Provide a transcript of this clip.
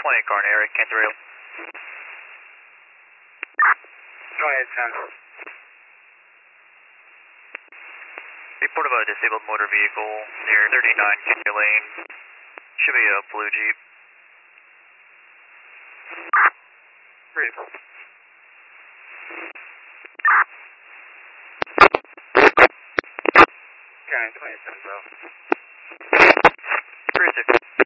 20 car, Eric, Kansas Rail. 2810. Report of a disabled motor vehicle near 39 Kenya Lane. Should be a blue Jeep. Great. County 27, bro. 36.